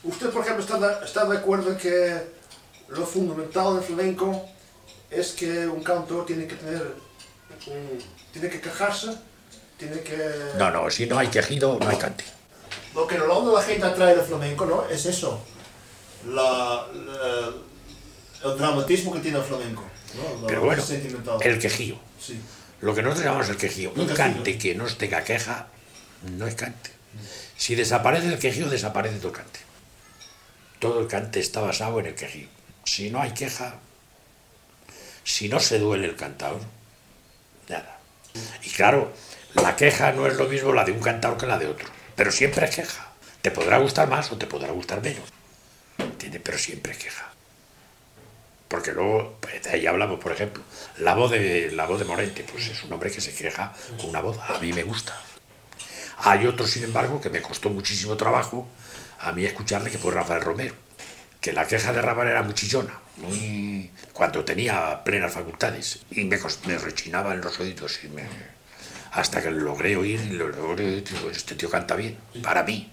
Usted, por ejemplo, está de acuerdo en que lo fundamental del flamenco es que un cantor tiene que tiene que quejarse, tiene que... No, si no hay quejido, no hay cante. Lo que normalmente la gente atrae del flamenco, ¿no? Es eso, el dramatismo que tiene el flamenco, ¿no? Pero bueno, sentimental. el quejío. Sí. Lo que nosotros llamamos el quejío. Un quejío. cante que no tenga queja, no es cante. Si desaparece el quejío, desaparece todo el cante. Todo el cante está basado en el quejío. Si no hay queja, si no se duele el cantador, nada. Y claro, la queja no es lo mismo la de un cantador que la de otro, pero siempre es queja. Te podrá gustar más o te podrá gustar menos, ¿entiendes? Pero siempre es queja. Porque luego, pues, de ahí hablamos, por ejemplo, la voz de Morente, pues es un hombre que se queja con una voz, a mí me gusta. Hay otro, sin embargo, que me costó muchísimo trabajo a mí escucharle, que fue Rafael Romero, que la queja de Rafael era muy chillona, cuando tenía plenas facultades, y me rechinaba en los oídos, hasta que lo logré oír, y digo, este tío canta bien, para mí.